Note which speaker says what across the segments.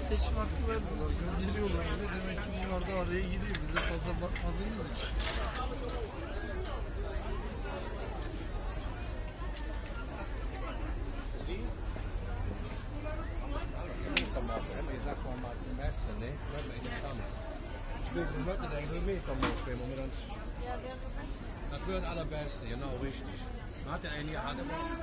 Speaker 1: seçim hakkı vermiyorlar. Gönderiyorlar öyle. Demek ki bunlar da araya giriyor. Bize fazla bakmadığımız için.
Speaker 2: Dat wordt het allerbeste, genau richtig. Man hat ja eigentlich alle.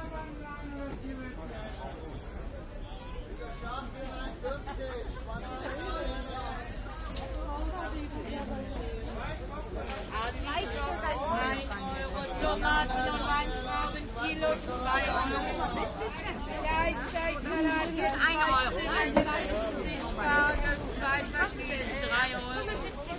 Speaker 3: Tomaten und Weintrauben, Kilo 2 Euro. Gleichzeitig 1 Euro. Spargel, 2 Pakete, 3 Euro.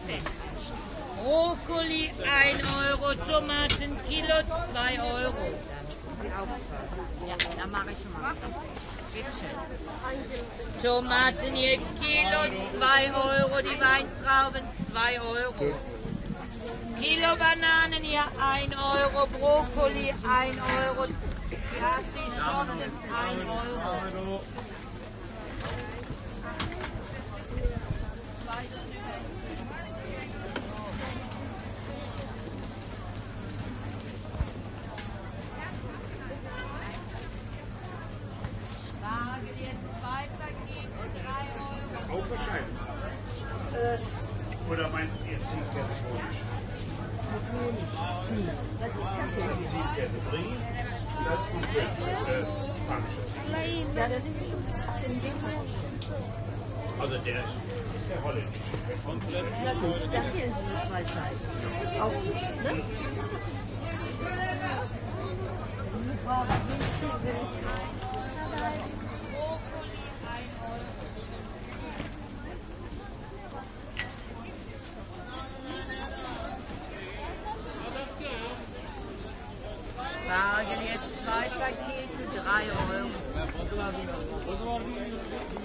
Speaker 3: Brokkoli 1 Euro, Tomaten Kilo 2 Euro. Ja, dann mache ich schon mal. Bitte schön. Tomaten hier Kilo 2 Euro, die Weintrauben 2 Euro. Kilo Bananen hier 1 Euro, Brokkoli 1 Euro, die Artischocken 1 Euro. Spargel jetzt 2 Pakete, 3 Euro.
Speaker 4: Auch wahrscheinlich. Oder meint ihr Zielkette Honig? Das ist Zielkette Brie und das ist spanisches.
Speaker 5: Ja, das ist in dem Fall.
Speaker 4: Also der ist der holländische. Der komplett.
Speaker 5: Ja gut, das hier sind die 2 Scheiben. Auch so, ne?
Speaker 3: Spargel jetzt 2 Pakete, 3 Euro.